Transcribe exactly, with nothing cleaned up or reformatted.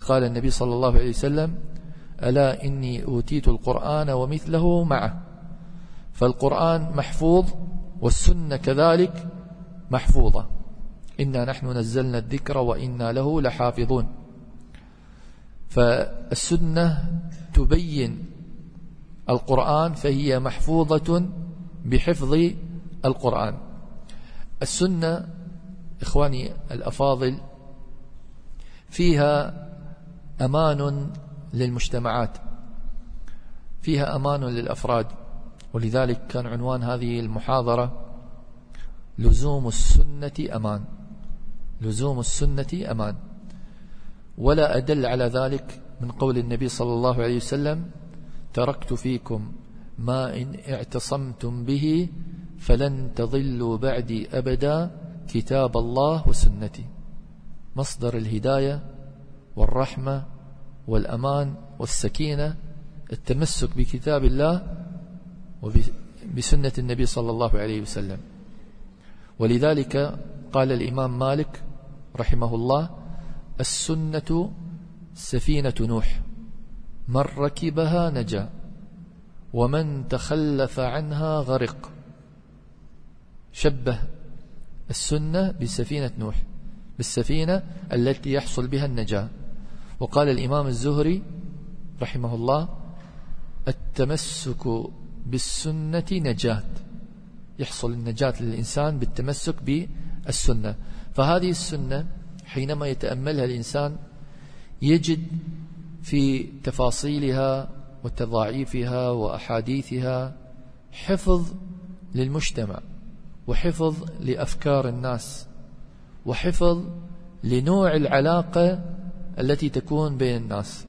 قال النبي صلى الله عليه وسلم: ألا إني أوتيت القرآن ومثله معه. فالقرآن محفوظ والسنة كذلك محفوظة. إنا نحن نزلنا الذكر وإنا له لحافظون. فالسنة تبين القرآن فهي محفوظة بحفظ القرآن. السنة إخواني الأفاضل فيها أمان للمجتمعات، فيها أمان للأفراد. ولذلك كان عنوان هذه المحاضرة لزوم السنة أمان. لزوم السنة أمان. ولا أدل على ذلك من قول النبي صلى الله عليه وسلم: تركت فيكم ما إن اعتصمتم به فلن تضلوا بعدي أبدا كتاب الله وسنتي. مصدر الهداية والرحمة والأمان والسكينة التمسك بكتاب الله وبسنة النبي صلى الله عليه وسلم. ولذلك قال الإمام مالك رحمه الله: السنة سفينة نوح، من ركبها نجا ومن تخلف عنها غرق. شبه السنة بسفينة نوح، بالسفينة التي يحصل بها النجاة. وقال الإمام الزهري رحمه الله: التمسك بالسنة نجاة، يحصل النجاة للإنسان بالتمسك بالسنة. فهذه السنة حينما يتأملها الإنسان يجد في تفاصيلها وتضاعيفها وأحاديثها حفظ للمجتمع، وحفظ لأفكار الناس، وحفظ لنوع العلاقة التي تكون بين الناس.